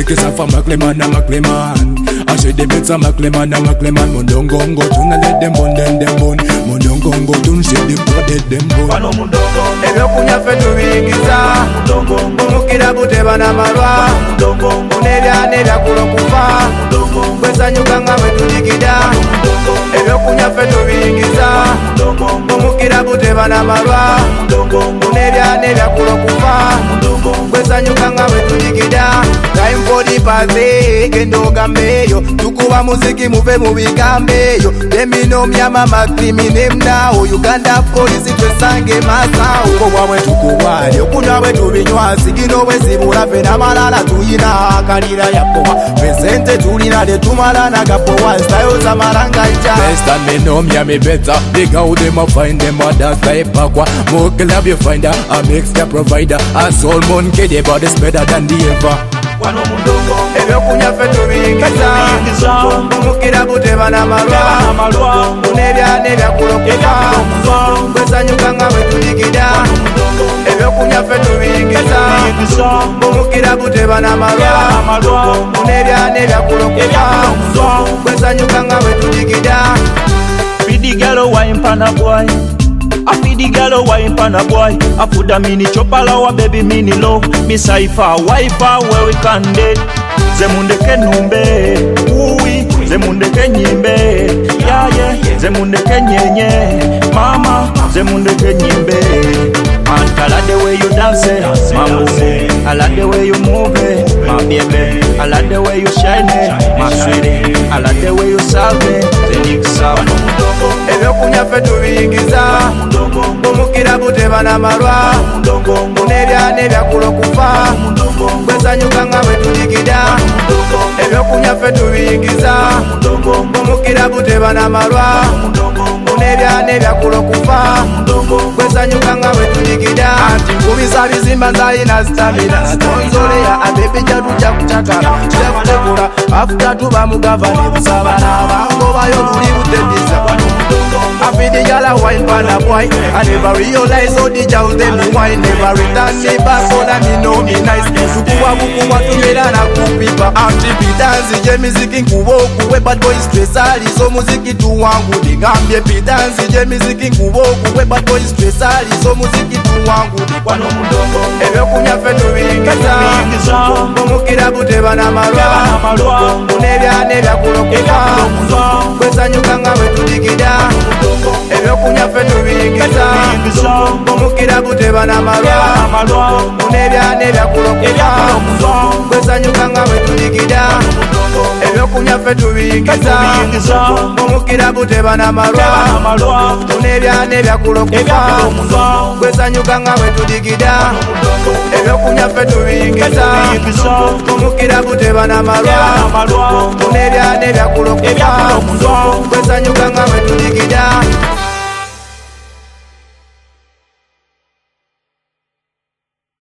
Kisa for Macleman and Macleman. I say the bits of Macleman and Macleman. Mundongo tuna let them bone them bone. Mundongo tun say them blooded them bone. Ebyo kunya fe tubiyigiza mumukira buteba n'amalwa nebya kulokufa kwesanyuka nga bwe tuligida. Ebyo kunya fe tubiyigiza mumukira buteba n'amalwa nebya kulokufa kwesanyuka nga bwe tuligida. Time for the party genda ogambeeyo tukuba muziki muve mu bigambeeyo. Demino myama makrimi nemnawo Uganda police twesange masawo. Uko bwabwe tukubwali okunywa bwe tubinywa sigino bwe zibula fe n'amalala tuyina akalira yapowa presente tulina letumala nagapowa stayo za maranganja. Best and me know me and me better. Big how them a find them others like Pakwa. More club you find her, a mixture provider. A soul monkey the body's better than the ever. Ebyo kunya fe tubiyigiza mumukira buteba n'amalwa nebya kulokufa kwesanyuka nga bwe tuligida. Ebyo kunya fe tubiyigiza mumukira buteba n'amalwa nebya kulokufa kwesanyuka nga bwe tuligida. Feed the girl wine pana boy. I feed the girl wine pana boy. I put a mini chopala wa baby mini low. Me saifa wifa where we can date. Zemunde kenumbe, uwi. Zemunde kenyimbe, yeah. Zemunde kenyenye, mama. Zemunde kenyimbe. And I like the way you dance, mambo. I like the way you move, my baby. I like the way you shine, my sweetie. I like the way you salve, the Nick sound. Ebyo kunya fe tubiyigiza mumukira buteba n'amalwa nebya kulokufa kwesanyuka nga bwe tuligida. Ebyo kunya fe tubiyigiza mumukira buteba n'amalwa nebya kulokufa kwesanyuka nga bwe tuligida. Anti nkubisa bizimba nzalina stamina tonzoleya abebe jatujja kucakala tekutegula afuta tuba mu gavana busaba n'abangobayo luli butebiza. I feed the girl a wine pan a boy. I never realize how the girls them wine. Never return me back so that me know me nice. Tukuwa bukuwa tumela na kupipa. Anti pitanzi je miziki nkuboku we bad boy stress ali so muziki tu wangu digambye. Pitanzi je miziki nkuboku we bad boy stress ali so muziki tu wangu dikwano mudongo. Ebyo kunya fe tubiyigiza mumukira buteba n'amalwa nebya kulokufa kwesanyuka nga bwe tuligida. Ebyo kunya fe tubiyigiza mumukira buteba n'amalwa nebya kulokufa kwesanyuka nga bwe tuligida. Ebyo kunya fe tubiyigiza mumukira buteba n'amalwa nebya kulokufa kwesanyuka nga bwe tuligida. Ebyo kunya fe tubiyigiza mumukira buteba n'amalwa nebya kulokufa kwesanyuka nga bwe tuligida.